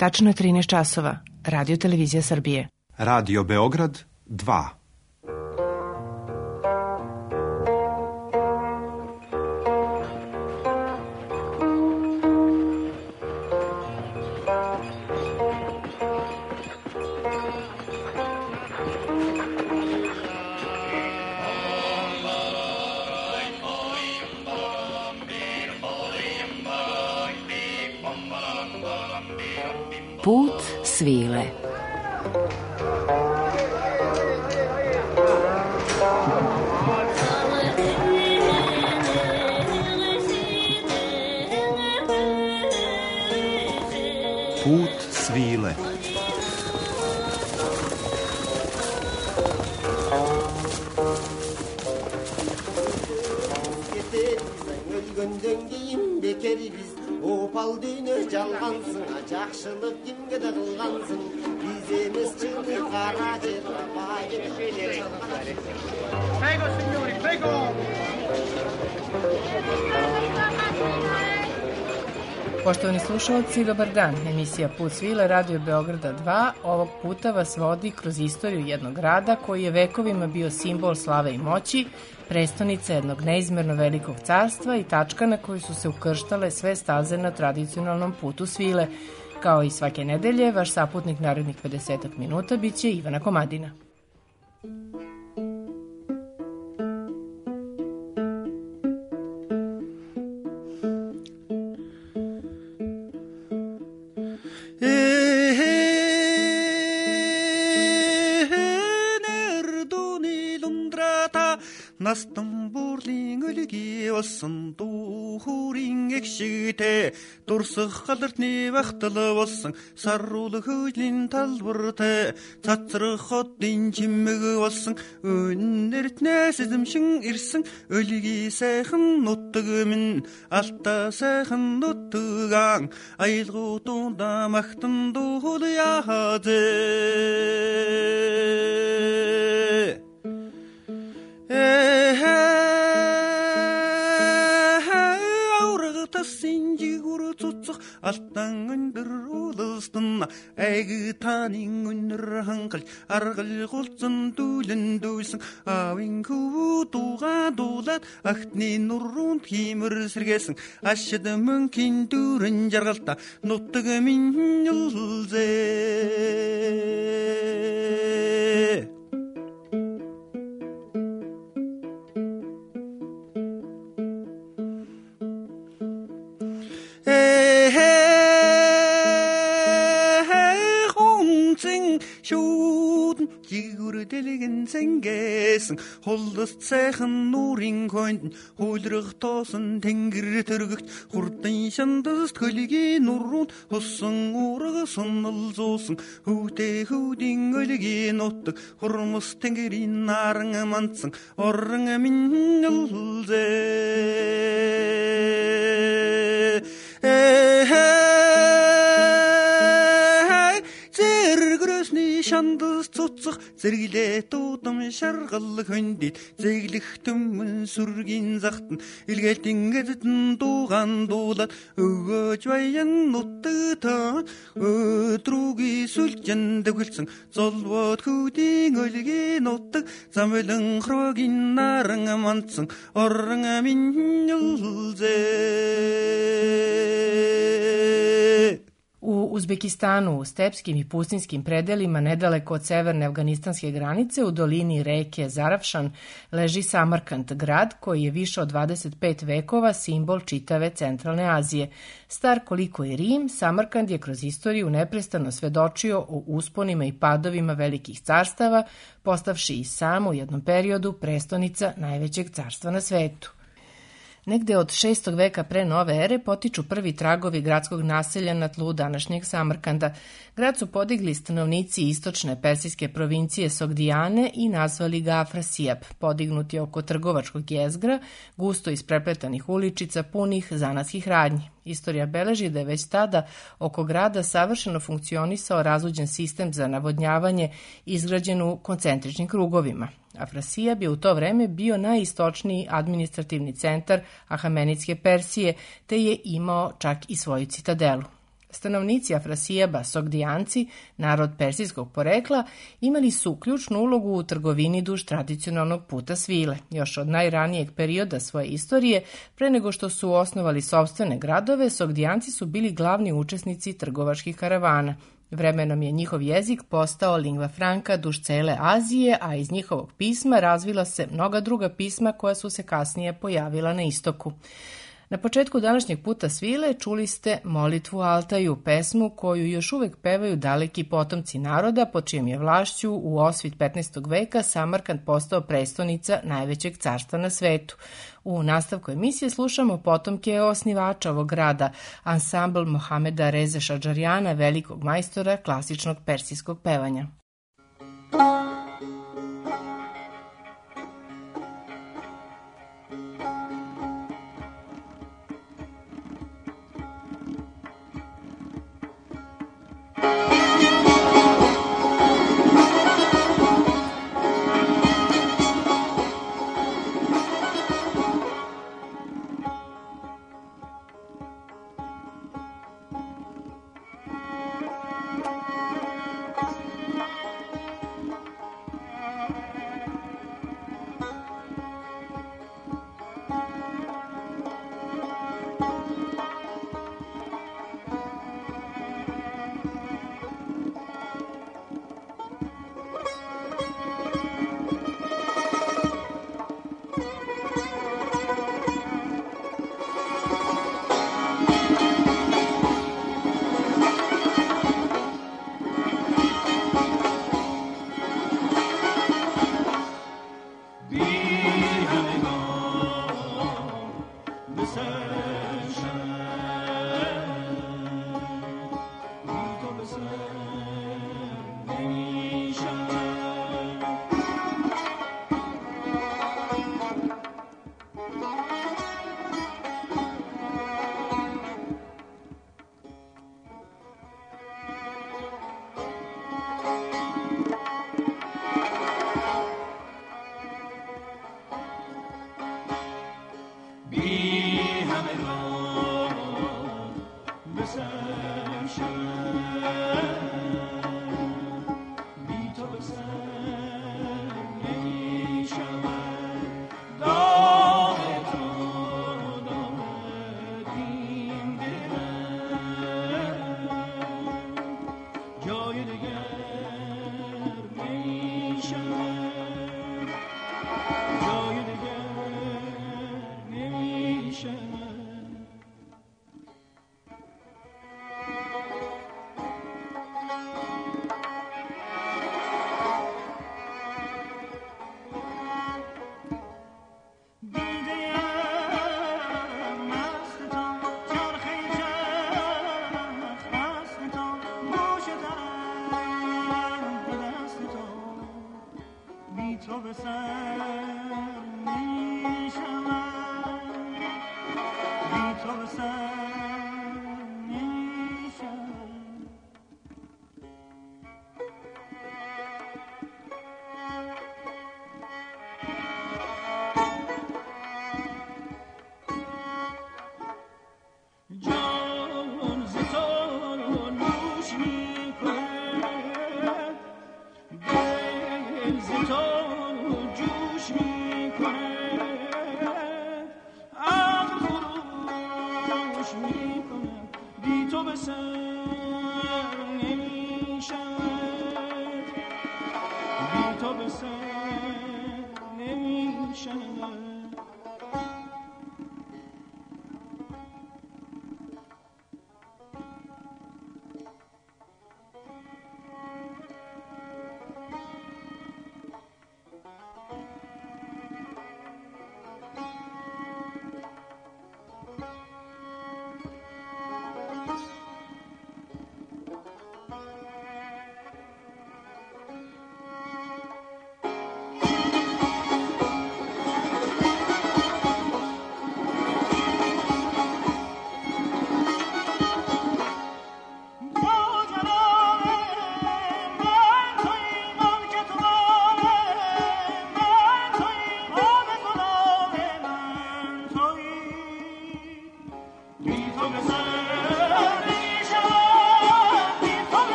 Tačno je 13 časova. Radio Televizija Srbije. Radio Beograd 2. Put svile. Put svile. Opal düğünü çalgansın, жақшылық kimge de kılgansın. Biz emes çıktı kara жерге bayır. Prego, signori, prego! Poštovani slušalci, dobar dan. Emisija Put svile, Radio Beograda 2, ovog puta vas vodi kroz istoriju jednog grada koji je vekovima bio simbol slave i moći, prestonica jednog neizmerno velikog carstva i tačka na kojoj su se ukrštale sve staze na tradicionalnom putu svile. Kao i svake nedelje, vaš saputnik narednih 50 minuta biće Ivana Komadina. Настан буурлын өлөги болсон дүүхүүрийн эгшигтэй дурсах галартны бахтал болсон сарруул хөөлийн талбартай цацрах хотын чимэг болсон өнөртнээс эзэмшин ирсэн өлөги сайхан нутаг минь алта сайхан нутгаан аялгуудаа магтан дүүхүүл яхазэ Алтан өндөр улыстан айгы танин өнөр хангал аргал гулцсан дүүлэн дүүлсэн аавын хүү дууга дуулаад ахтны нуруунд химэр сэргээсэн ашид мөнхийн дүүрэн жаргалта нутаг минь улзээ Дэлгэн зэнгээсэн хулс сайхан нуурын хойнд хуйлрах тоосон тэнгэр төргөгт хурдан шандас хөлгийн нуруунд хуссан уурга соннол зуусан хөвтэй хүүдийн өлгийн нутаг хурмус тэнгэрийн наран манцсан орон минь улзээ шандас цуцах зэрэглээ дуудам шаргал хөндит зэглэх төмөн сүргийн захтан илгээлтэн гэдэн дууган дуулаад өгөөж баян нутагтаа өдрүүгийн сүлжэн дэвгэлсэн золбоод хүүдийн өлгийн нутаг замлан хрогийн наран манцсан орон минь улзээ. U Uzbekistanu, u stepskim i pustinskim predelima nedaleko od severne afganistanske granice, u dolini reke Zarafšan, leži Samarkand, grad koji je više od 25 vekova simbol čitave centralne Azije. Star koliko je Rim, Samarkand je kroz istoriju neprestano svedočio o usponima i padovima velikih carstava, postavši i sam u jednom periodu prestonica najvećeg carstva na svetu. Negde od 6. veka pre nove ere potiču prvi tragovi gradskog naselja na tlu današnjeg Samarkanda. Grad su podigli stanovnici istočne persijske provincije Sogdijane i nazvali ga Afrasijab. Podignut je oko trgovačkog jezgra, gusto isprepletanih uličica punih zanatskih radnji. Istorija beleži da je već tada oko grada savršeno funkcionisao razuđen sistem za navodnjavanje izgrađen u koncentričnim krugovima. Afrasijab je u to vreme bio najistočniji administrativni centar Ahamenidske Persije, te je imao čak i svoju citadelu. Stanovnici Afrasijaba, Sogdijanci, narod persijskog porekla, imali su ključnu ulogu u trgovini duž tradicionalnog puta svile. Još od najranijeg perioda svoje istorije, pre nego što su osnovali sopstvene gradove, Sogdijanci su bili glavni učesnici trgovačkih karavana. Vremenom je njihov jezik postao lingva franca duž cele Azije, a iz njihovog pisma razvila se mnoga druga pisma koja su se kasnije pojavila na istoku. Na početku današnjeg puta svile čuli ste molitvu Altaju, pesmu koju još uvek pevaju daleki potomci naroda, pod čijem je vlašću u osvit 15. veka Samarkand postao prestonica najvećeg carstva na svetu. U nastavku emisije slušamo potomke osnivača ovog grada, ansambl Mohameda Reze Šadžarijana, velikog majstora klasičnog persijskog pevanja.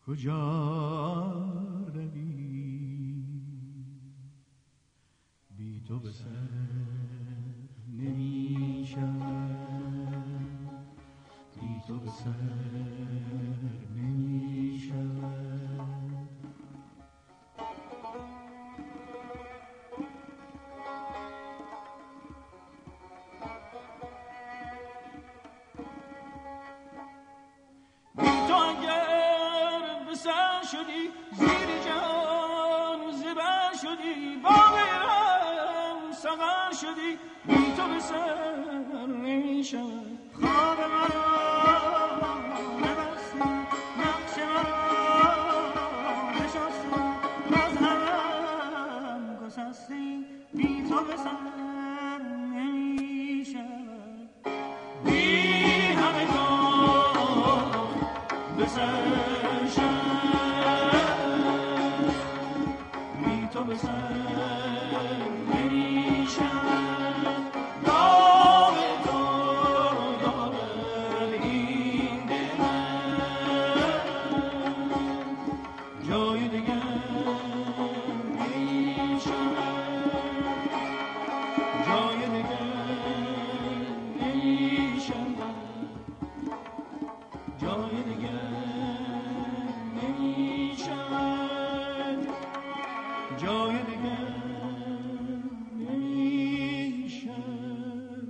کجا روی بی تو به سر نمی شود بی تو به سر نمی شود بی تو اگر به سر شدی زیر جان زبر شدی با غیرم سغر شدی بی تو به سر نمی شود خواب مرا نبستی نقش مرا نشستی مذهبم گسستی بی تو به سر نمی شود بی همه کار به سر شد بی تو به سر نمی شود نام تو دارد این دل جای دیگر نمی شود جای دیگر نمی شود جای دیگر نمی شود جای دیگر نمی شود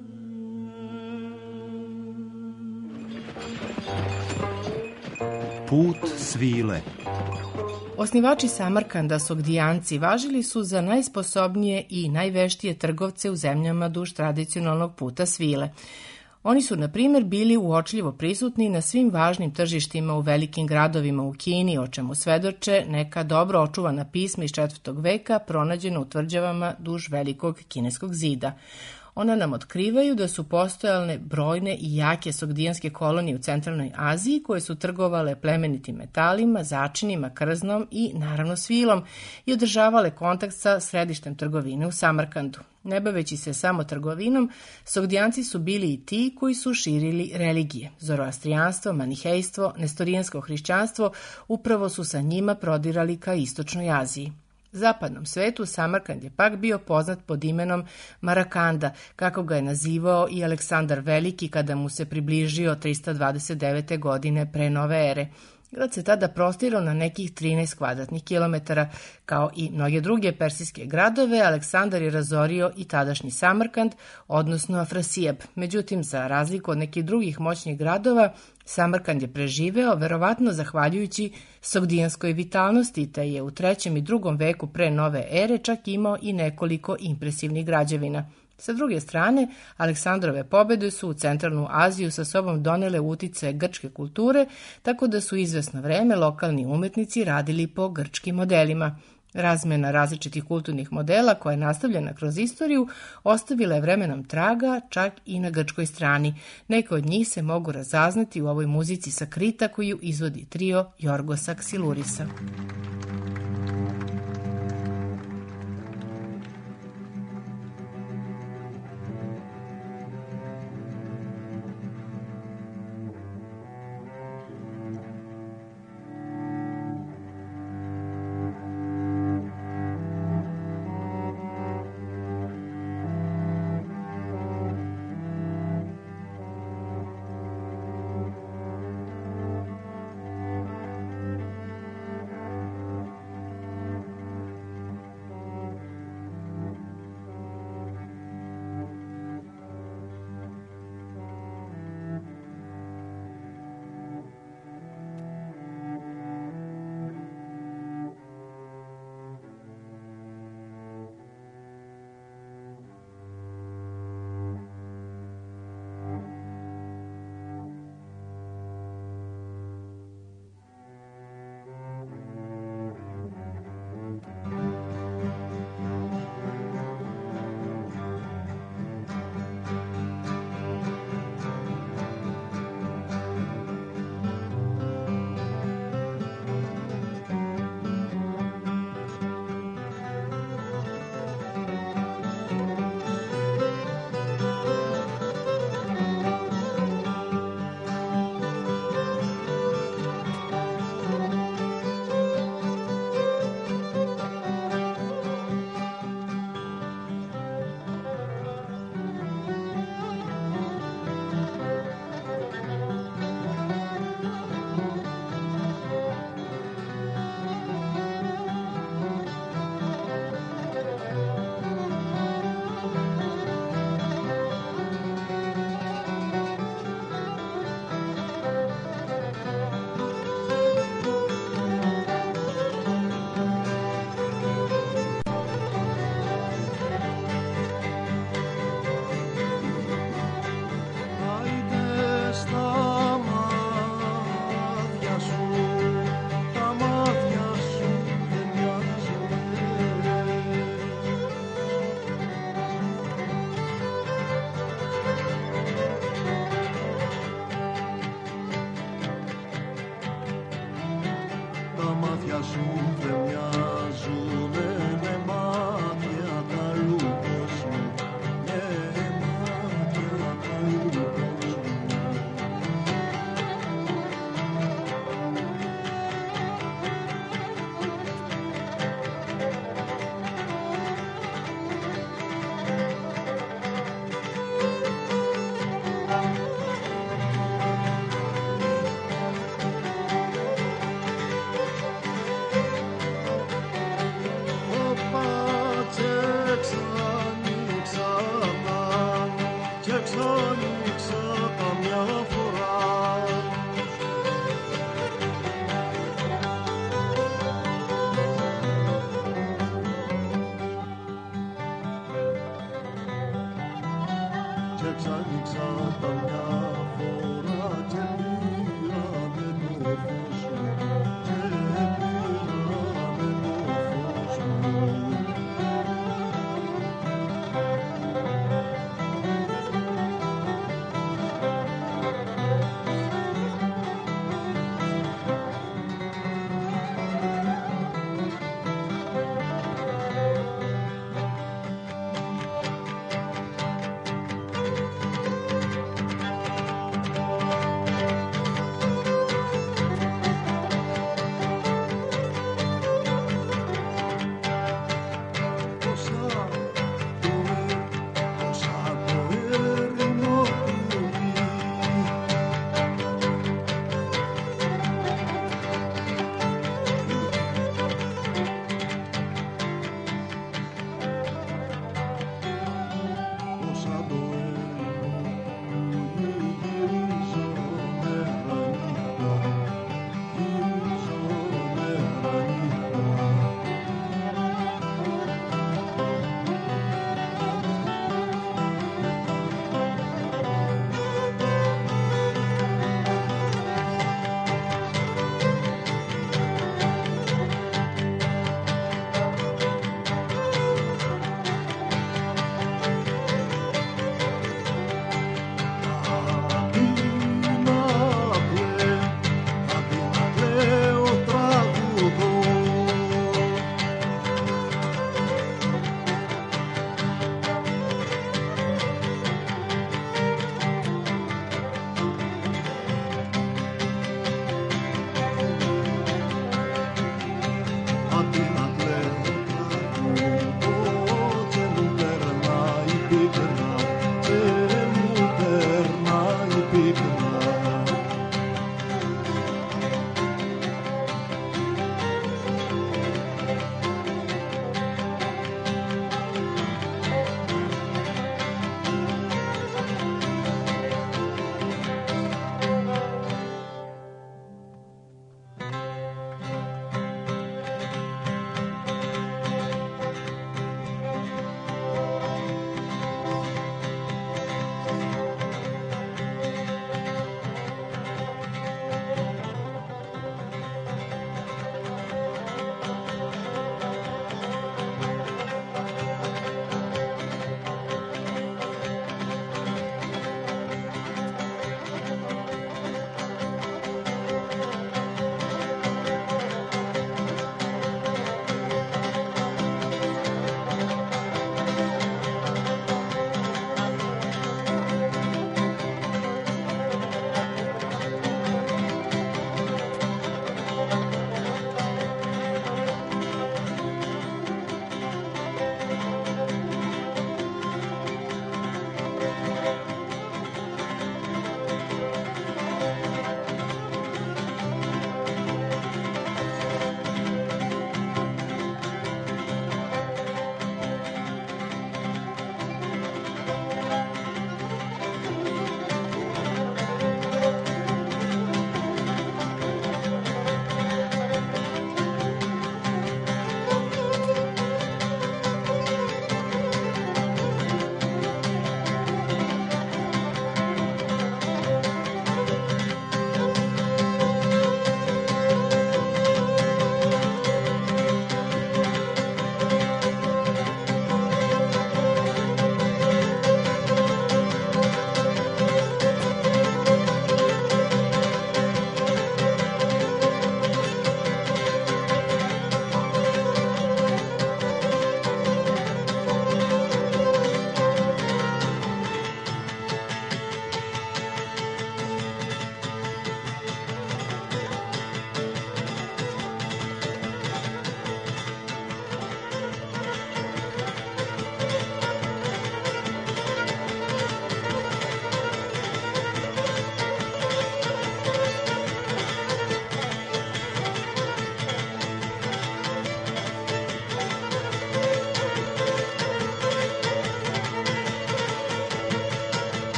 Put svile. Osnivači Samarkanda, Sogdijanci, važili su za najsposobnije i najveštije trgovce u zemljama duž tradicionalnog puta svile. Oni su, na primjer, bili uočljivo prisutni na svim važnim tržištima u velikim gradovima u Kini, o čemu svedoče neka dobro očuvana pisma iz 4. veka pronađena u tvrđavama duž velikog kineskog zida. Ona nam otkrivaju da su postojale brojne i jake sogdijanske kolonije u centralnoj Aziji koje su trgovale plemenitim metalima, začinima, krznom i naravno svilom i održavale kontakt sa središtem trgovine u Samarkandu. Ne baveći se samo trgovinom, Sogdijanci su bili i ti koji su širili religije. Zoroastrijanstvo, manihejstvo, nestorijansko hrišćanstvo upravo su sa njima prodirali ka istočnoj Aziji. Zapadnom svetu Samarkand je pak bio poznat pod imenom Marakanda, kako ga je nazivao i Aleksandar Veliki kada mu se približio 329. godine pre nove ere. Grad se tada prostirao na nekih 13 kvadratnih kilometara. Kao i mnoge druge persijske gradove, Aleksandar je razorio i tadašnji Samarkand, odnosno Afrasijab. Međutim, za razliku od nekih drugih moćnih gradova, Samarkand je preživeo, verovatno zahvaljujući sogdijanskoj vitalnosti, te je u 3. i 2. veku pre nove ere čak imao i nekoliko impresivnih građevina. Sa druge strane, Aleksandrove pobede su u centralnu Aziju sa sobom donele uticaje grčke kulture, tako da su izvesno vreme lokalni umetnici radili po grčkim modelima. Razmena različitih kulturnih modela koja je nastavljena kroz istoriju ostavila je vremenom traga čak i na grčkoj strani. Neke od njih se mogu razaznati u ovoj muzici Sakrita koju izvodi trio Jorgosa Ksilurisa.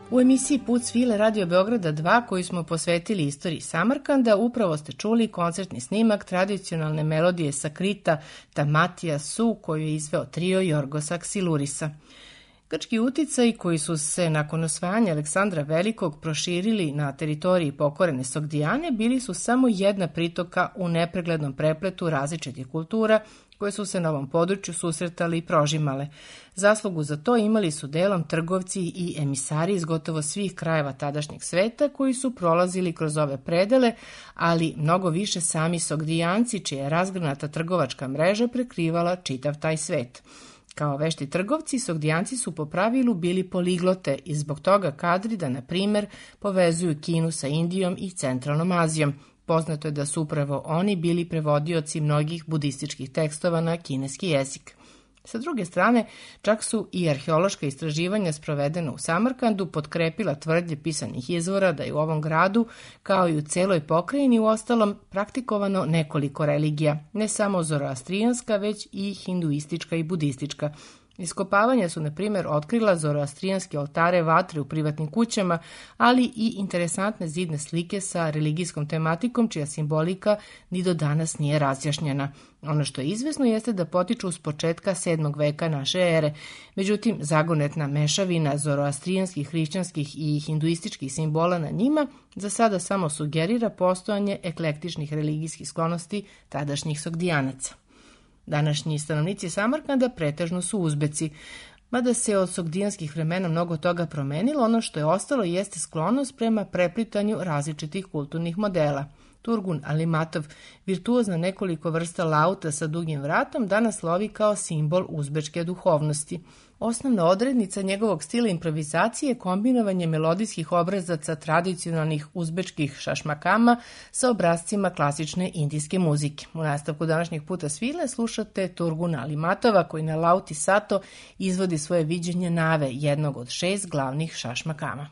U emisiji Put svile Radio Beograda 2, koju smo posvetili istoriji Samarkanda, upravo ste čuli koncertni snimak tradicionalne melodije Sakrita Tamatija Su, koju je izveo trio Jorgosa Ksilurisa. Grčki uticaji koji su se nakon osvajanja Aleksandra Velikog proširili na teritoriji pokorene Sogdijane bili su samo jedna pritoka u nepreglednom prepletu različitih kultura koje su se na ovom području susretali i prožimale. Zaslugu za to imali su delom trgovci i emisari iz gotovo svih krajeva tadašnjeg sveta koji su prolazili kroz ove predele, ali mnogo više sami Sogdijanci, čija je razgranata trgovačka mreža prekrivala čitav taj svet. Kao vešti trgovci, Sogdijanci su po pravilu bili poliglote i zbog toga kadri da, na primer, povezuju Kinu sa Indijom i Centralnom Azijom. Poznato je da su upravo oni bili prevodioci mnogih budističkih tekstova na kineski jezik. Sa druge strane, čak su i arheološka istraživanja sprovedena u Samarkandu potkrepila tvrdnje pisanih izvora da je u ovom gradu, kao i u celoj pokrajini, uostalom praktikovano nekoliko religija, ne samo zoroastrijanska, već i hinduistička i budistička. Iskopavanja su, na primjer, otkrila zoroastrijanske oltare vatre u privatnim kućama, ali i interesantne zidne slike sa religijskom tematikom, čija simbolika ni do danas nije razjašnjena. Ono što je izvesno jeste da potiču s početka 7. veka naše ere. Međutim, zagonetna mešavina zoroastrijanskih, hrišćanskih i hinduističkih simbola na njima za sada samo sugerira postojanje eklektičnih religijskih sklonosti tadašnjih Sogdijanaca. Današnji stanovnici Samarkanda pretežno su Uzbeci. Mada se od sogdijanskih vremena mnogo toga promenilo, ono što je ostalo jeste sklonost prema preplitanju različitih kulturnih modela. Turgun Alimatov, virtuoz na nekoliko vrsta lauta sa dugim vratom, danas slovi kao simbol uzbečke duhovnosti. Osnovna odrednica njegovog stila improvizacije je kombinovanje melodijskih obrazaca tradicionalnih uzbečkih šašmakama sa obrazcima klasične indijske muzike. U nastavku današnjeg Puta svile slušate Turguna Alimatova koji na lauti sato izvodi svoje viđenje nave, jednog od 6 glavnih šašmakama.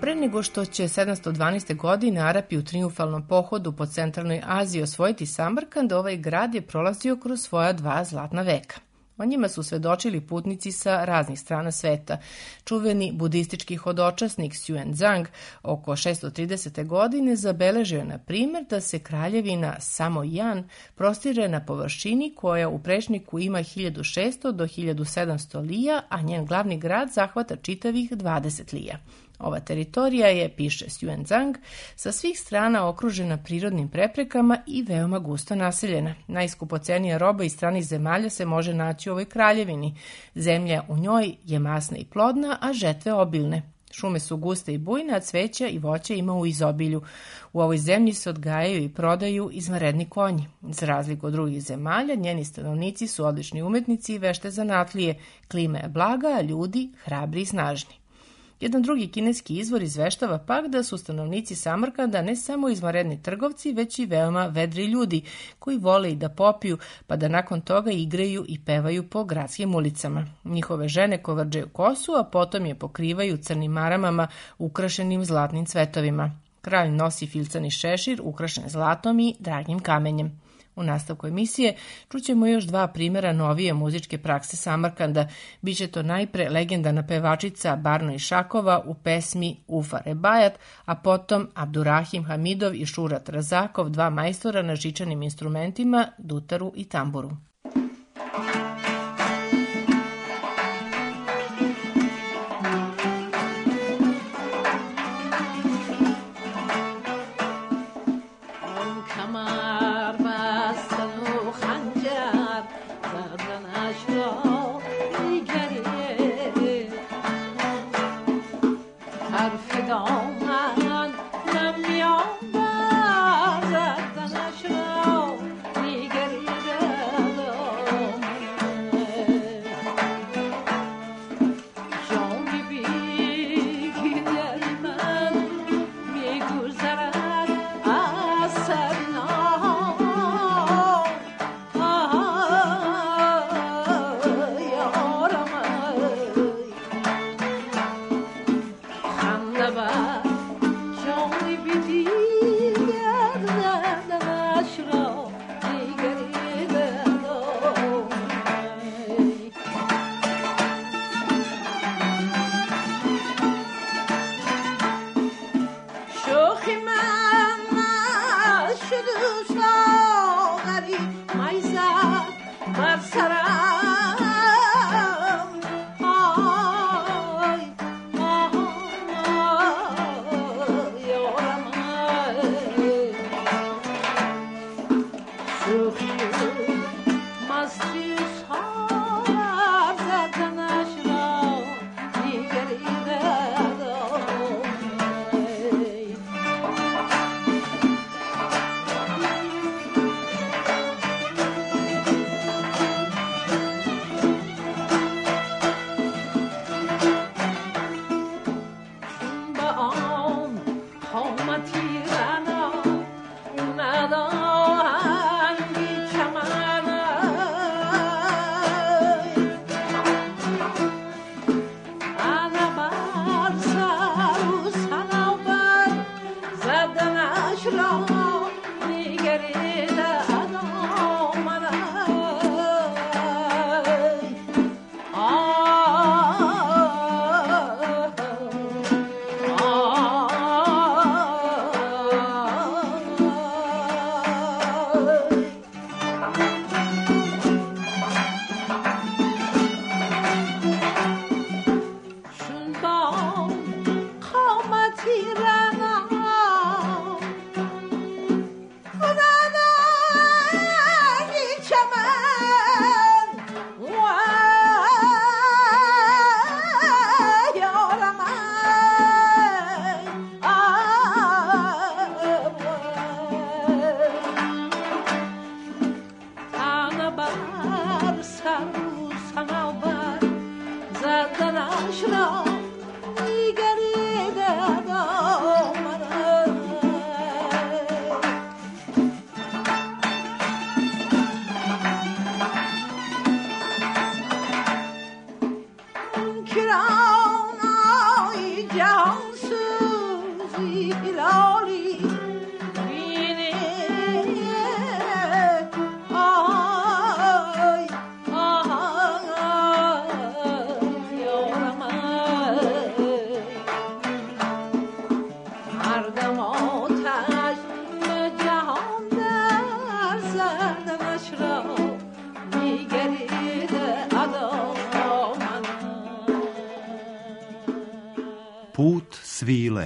Pre nego što će 712. godine Arapi u trijumfalnom pohodu po centralnoj Aziji osvojiti Samarkand, ovaj grad je prolazio kroz svoja 2 zlatna veka. O njima su svedočili putnici sa raznih strana sveta. Čuveni budistički hodočasnik Xuanzang oko 630. godine zabeležio je, na primjer, da se kraljevina Samojan prostire na površini koja u prečniku ima 1600 do 1700 lija, a njen glavni grad zahvata čitavih 20 lija. Ova teritorija je, piše Xuanzang, sa svih strana okružena prirodnim preprekama i veoma gusto naseljena. Najskupocenija roba iz stranih zemalja se može naći u ovoj kraljevini. Zemlja u njoj je masna i plodna, a žetve obilne. Šume su guste i bujne, a cveća i voća ima u izobilju. U ovoj zemlji se odgajaju i prodaju izvanredni konji. Za razliku od drugih zemalja, njeni stanovnici su odlični umetnici i vešte zanatlije. Klima je blaga, a ljudi hrabri i snažni. Jedan drugi kineski izvor izveštava pak da su stanovnici Samarkanda ne samo izvanredni trgovci, već i veoma vedri ljudi koji vole i da popiju, pa da nakon toga igraju i pevaju po gradskim ulicama. Njihove žene kovrđaju kosu, a potom je pokrivaju crnim maramama ukrašenim zlatnim cvetovima. Kralj nosi filcani šešir ukrašen zlatom i dragim kamenjem. U nastavku emisije čućemo još 2 primjera novije muzičke prakse Samarkanda. Biće to najpre legendarna pevačica Barno Išakova u pesmi Ufa Rebajat, a potom Abdurrahim Hamidov i Šurat Razakov, 2 majstora na žičanim instrumentima, dutaru i tamburu. svile.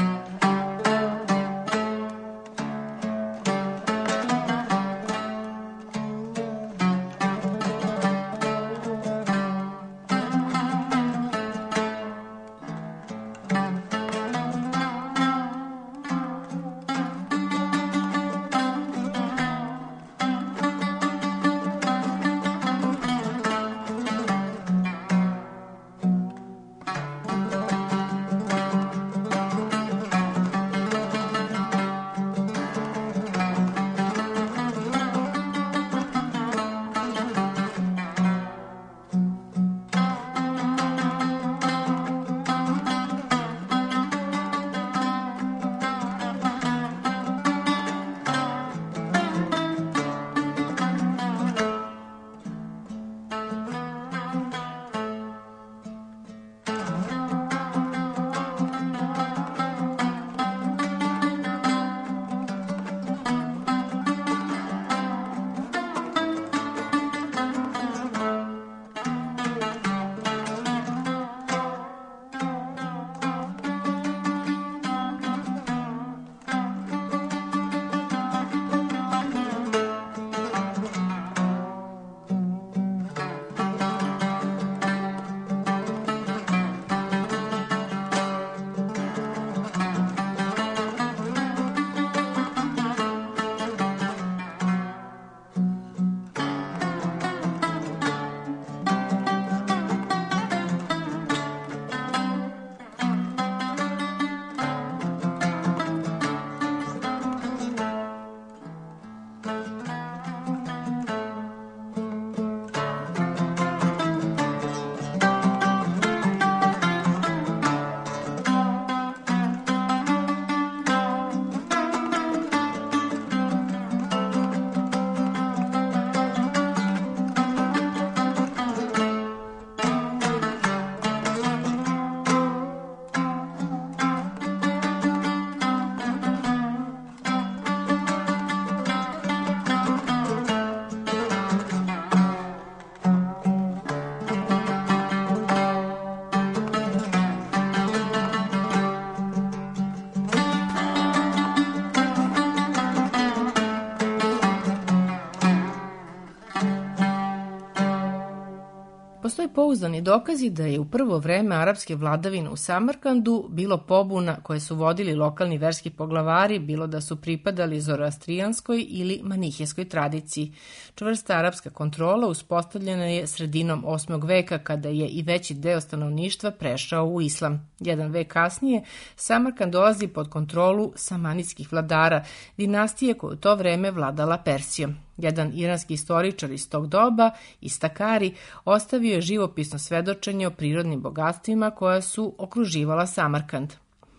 Postoje pouzdani dokazi da je u prvo vreme arapske vladavine u Samarkandu bilo pobuna koje su vodili lokalni verski poglavari, bilo da su pripadali zoroastrijanskoj ili manihijskoj tradiciji. Čvrsta arapska kontrola uspostavljena je sredinom 8. veka kada je i veći deo stanovništva prešao u islam. Jedan vek kasnije Samarkand dolazi pod kontrolu samanidskih vladara, dinastije koja u to vreme vladala Persijom. Jedan iranski istoričar iz tog doba, Istakari, ostavio je živopisno svedočenje o prirodnim bogatstvima koja su okruživala Samarkand.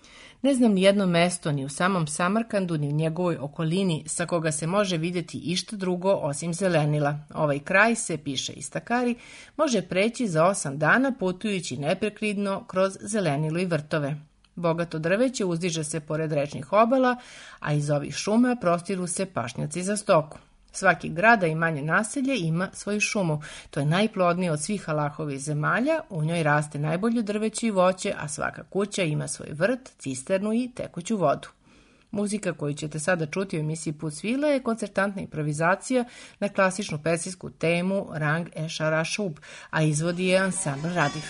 Ne znam ni jedno mesto ni u samom Samarkandu ni u njegovoj okolini sa koga se može vidjeti išta drugo osim zelenila. Ovaj kraj se, piše Istakari, može preći za 8 dana putujući neprekidno kroz zelenilo i vrtove. Bogato drveće uzdiže se pored rečnih obala, a iz ovih šuma prostiru se pašnjaci za stoku. Svaki grad i manje naselje ima svoju šumu. To je najplodnije od svih Allahovih zemalja, u njoj raste najbolje drveće i voće, a svaka kuća ima svoj vrt, cisternu i tekuću vodu. Muzika koju ćete sada čuti u emisiji Put svile je koncertantna improvizacija na klasičnu persijsku temu Rang e Sharashub, a izvodi je ansambl Radif.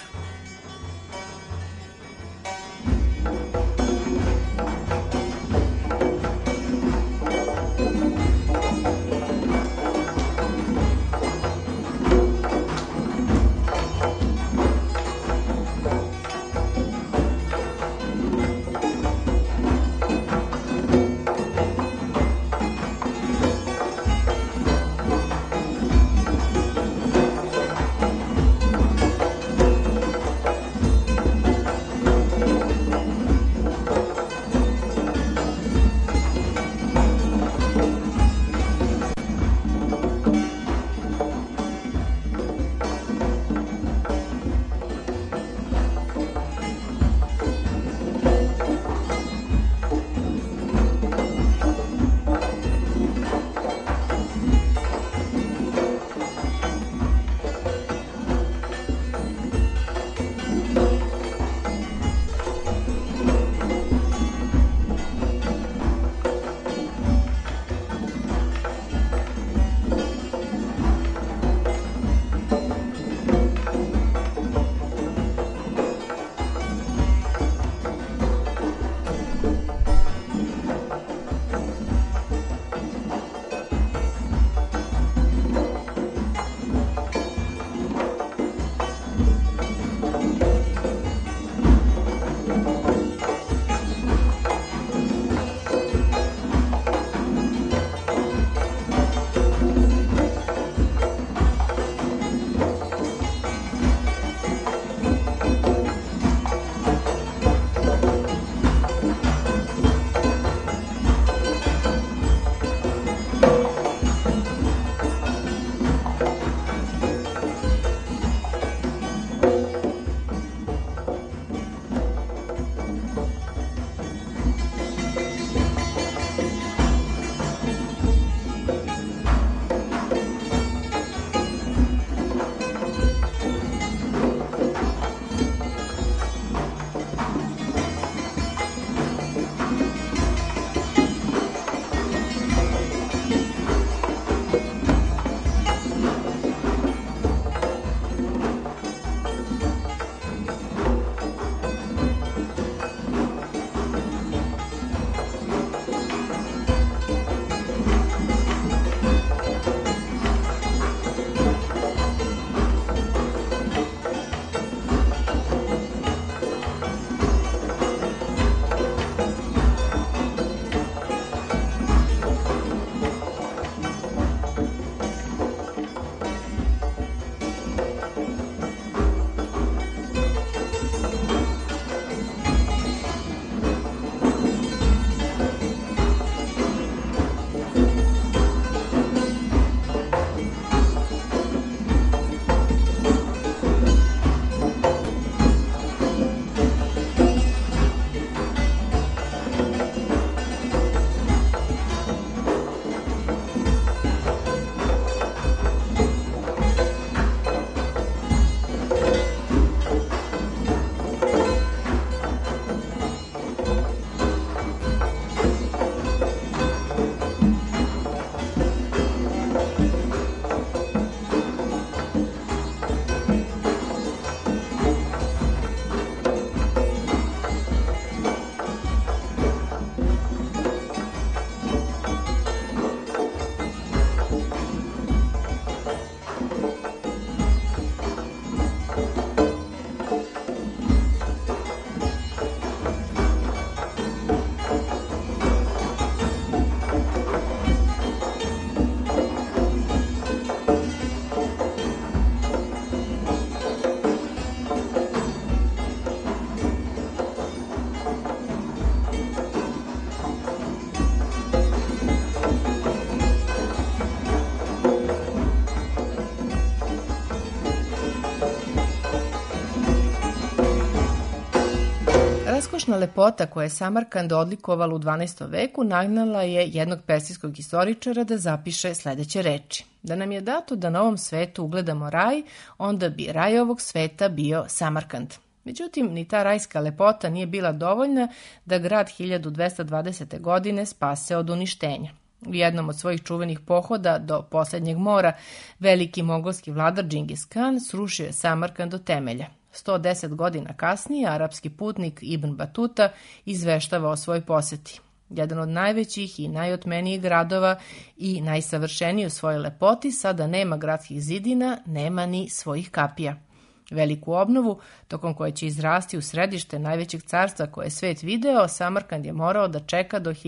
Strašna lepota koja je Samarkand odlikovala u 12. veku nagnala je jednog persijskog istoričara da zapiše sledeće reči. Da nam je dato da na ovom svetu ugledamo raj, onda bi raj ovog sveta bio Samarkand. Međutim, ni ta rajska lepota nije bila dovoljna da grad 1220. godine spase od uništenja. U jednom od svojih čuvenih pohoda do poslednjeg mora, veliki mongolski vladar Džingis Kan srušio je Samarkand do temelja. 110 godina kasnije, arapski putnik Ibn Batuta izveštava o svojoj poseti. Jedan od najvećih i najotmenijih gradova i najsavršeniji u svojoj lepoti, sada nema gradskih zidina, nema ni svojih kapija. Veliku obnovu, tokom koje će izrasti u središte najvećeg carstva koje je svet video, Samarkand je morao da čeka do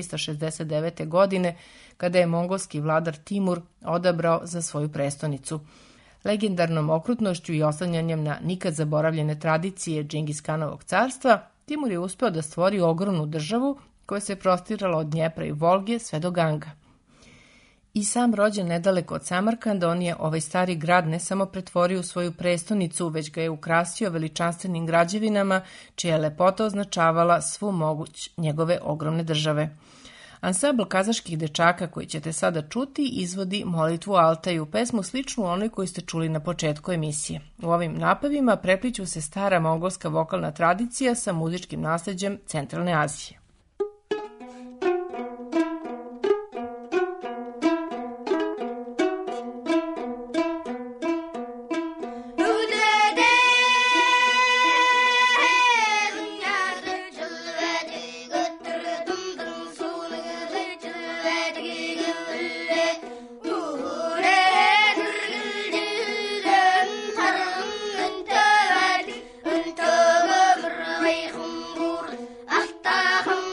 1369. godine, kada je mongolski vladar Timur odabrao za svoju prestonicu. Legendarnom okrutnošću i oslanjanjem na nikad zaboravljene tradicije Džingis Kanovog carstva, Timur je uspeo da stvori ogromnu državu koja se prostirala od Dnjepra i Volge sve do Ganga. I sam rođen nedaleko od Samarkanda, on je ovaj stari grad ne samo pretvorio u svoju prestonicu, već ga je ukrasio veličanstvenim građevinama, čija je lepota označavala svu moguć njegove ogromne države. Ansambl kazaških dečaka koji ćete sada čuti izvodi molitvu Altaju, pesmu sličnu onoj koju ste čuli na početku emisije. U ovim napevima prepliću se stara mongolska vokalna tradicija sa muzičkim nasleđem Centralne Azije. Alta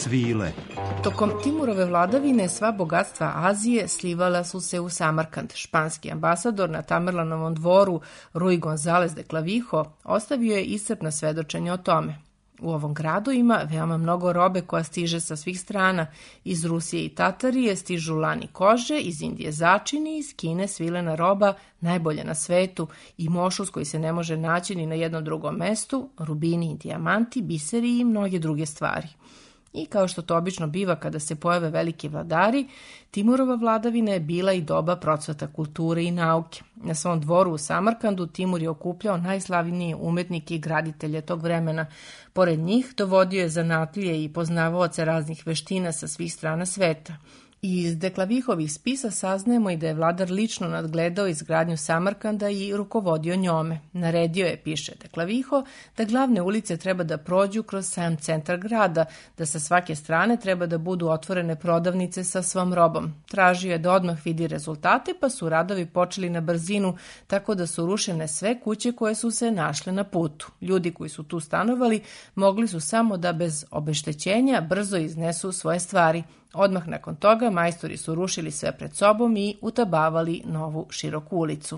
svile. Tokom Timurove vladavine sva bogatstva Azije slivala su se u Samarkand. Španski ambasador na Tamerlanovom dvoru Rui González de Clavijo ostavio je iscrpna svedočenja o tome. U ovom gradu ima veoma mnogo robe koja stiže sa svih strana. Iz Rusije i Tatarije stižu lani kože, iz Indije začini, iz Kine svilena roba, najbolje na svetu, i mošus koji se ne može naći ni na jednom drugom mestu, rubini i dijamanti, biseri i mnoge druge stvari. I kao što to obično biva kada se pojave veliki vladari, Timurova vladavina je bila i doba procvata kulture i nauke. Na svom dvoru u Samarkandu Timur je okupljao najslavnije umetnike i graditelje tog vremena. Pored njih dovodio je zanatlije i poznavaoce raznih veština sa svih strana sveta. I iz de Clavihovih spisa saznajemo i da je vladar lično nadgledao izgradnju Samarkanda i rukovodio njome. Naredio je, piše de Clavijo, da glavne ulice treba da prođu kroz sam centar grada, da sa svake strane treba da budu otvorene prodavnice sa svom robom. Tražio je da odmah vidi rezultate, pa su radovi počeli na brzinu, tako da su rušene sve kuće koje su se našle na putu. Ljudi koji su tu stanovali mogli su samo da bez obeštećenja brzo iznesu svoje stvari. Odmah nakon toga majstori su rušili sve pred sobom i utabavali novu široku ulicu.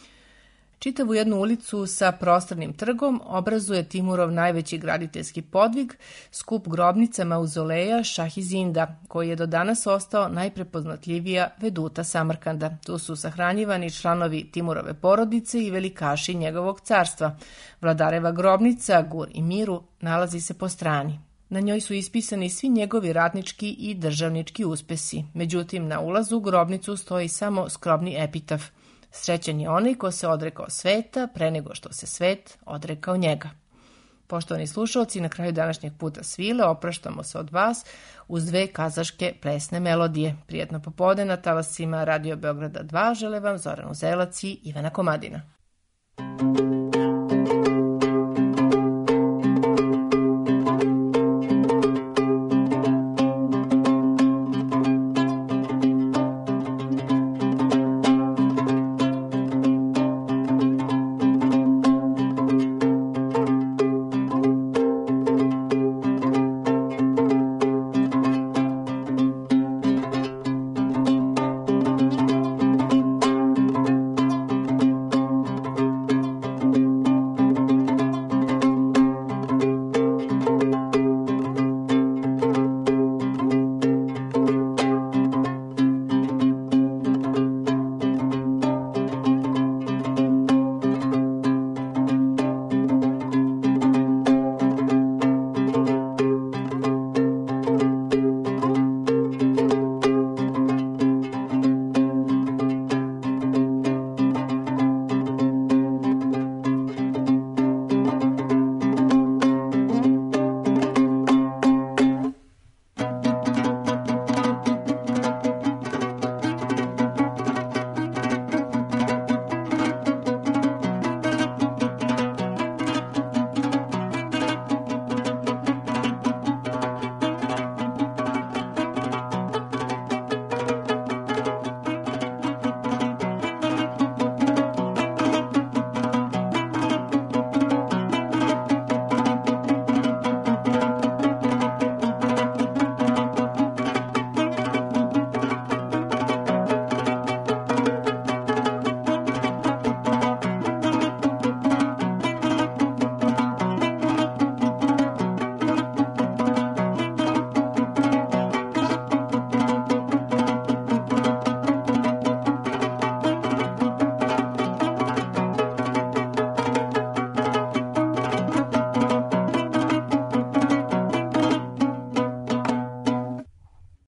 Čitavu jednu ulicu sa prostornim trgom obrazuje Timurov najveći graditeljski podvig, skup grobnica mauzoleja Šahizinda, koji je do danas ostao najprepoznatljivija veduta Samarkanda. Tu su sahranjivani članovi Timurove porodice i velikaši njegovog carstva. Vladareva grobnica Gur i Miru nalazi se po strani. Na njoj su ispisani svi njegovi ratnički i državnički uspesi. Međutim, na ulazu u grobnicu stoji samo skromni epitaf. Srećan je onaj ko se odrekao sveta pre nego što se svet odrekao njega. Poštovani slušalci, na kraju današnjeg puta svile opraštamo se od vas uz 2 kazaške plesne melodije. Prijetno popodne na talasima Radio Beograda 2 žele vam Zoran Uzelac i Ivana Komadina.